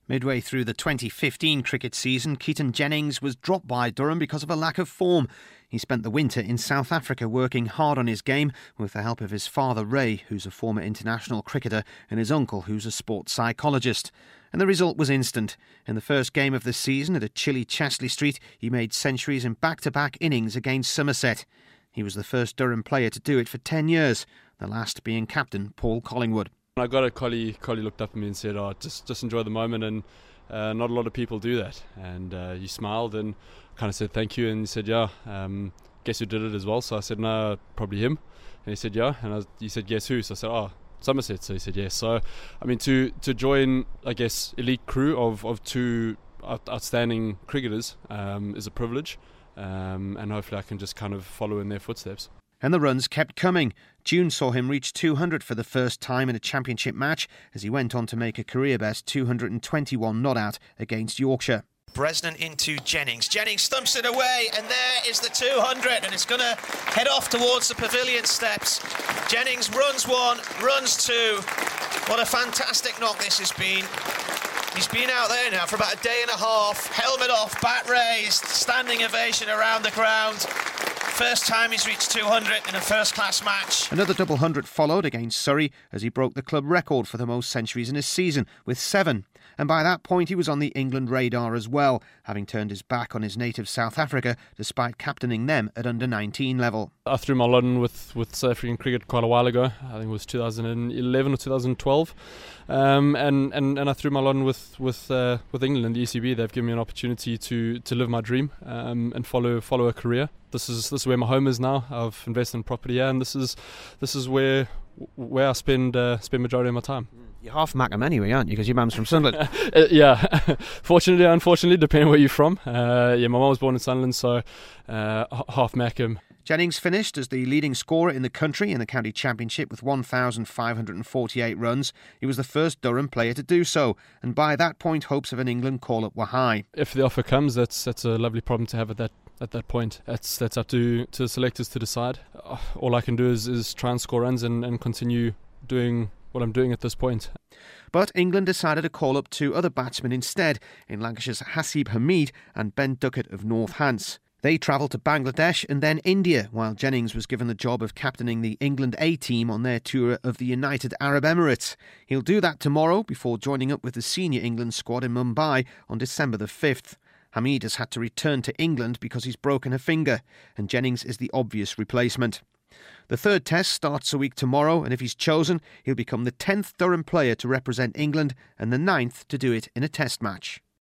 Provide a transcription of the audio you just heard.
Midway through the 2015 cricket season, Keaton Jennings was dropped by Durham because of a lack of form. He spent the winter in South Africa working hard on his game with the help of his father Ray, who's a former international cricketer, and his uncle, who's a sports psychologist. And the result was instant. In the first game of the season at a chilly Chesley Street, he made centuries in back-to-back innings against Somerset. He was the first Durham player to do it for 10 years, the last being captain Paul Collingwood. When I got it, Collie looked up at me and said, just enjoy the moment, and not a lot of people do that. And he smiled and kind of said thank you, and he said, guess who did it as well? So I said, no, probably him. And he said, yeah. And he said, guess who? So I said, Somerset. So he said, yes. So, I mean, to join, I guess, elite crew of two outstanding cricketers is a privilege, and hopefully I can just kind of follow in their footsteps. And the runs kept coming. June saw him reach 200 for the first time in a championship match as he went on to make a career-best 221 not-out against Yorkshire. Bresnan into Jennings. Jennings thumps it away, and there is the 200, and it's going to head off towards the pavilion steps. Jennings runs one, runs two. What a fantastic knock this has been. He's been out there now for about a day and a half. Helmet off, bat raised, standing ovation around the ground. First time he's reached 200 in a first-class match. Another double hundred followed against Surrey as he broke the club record for the most centuries in a season with 7. And by that point he was on the England radar as well, having turned his back on his native South Africa despite captaining them at under-19 level. I threw my lot in with South African cricket quite a while ago. I think it was 2011 or 2012. And I threw my lot in with England and the ECB. They've given me an opportunity to live my dream and follow a career. This is where my home is now. I've invested in property here, and this is where I spend majority of my time. You're half Mackem anyway, aren't you? Because your mum's from Sunderland. Yeah, fortunately, unfortunately, depending where you're from. My mum was born in Sunderland, so half Mackem. Jennings finished as the leading scorer in the country in the county championship with 1,548 runs. He was the first Durham player to do so, and by that point hopes of an England call-up were high. If the offer comes, that's a lovely problem to have at that point. That's up to the selectors to decide. All I can do is try and score runs and continue doing what I'm doing at this point. But England decided to call up 2 other batsmen instead, in Lancashire's Hasib Hamid and Ben Duckett of North Hants. They travelled to Bangladesh and then India, while Jennings was given the job of captaining the England A team on their tour of the United Arab Emirates. He'll do that tomorrow before joining up with the senior England squad in Mumbai on December the 5th. Hamid has had to return to England because he's broken a finger, and Jennings is the obvious replacement. The third test starts a week tomorrow, and if he's chosen, he'll become the 10th Durham player to represent England and the 9th to do it in a test match.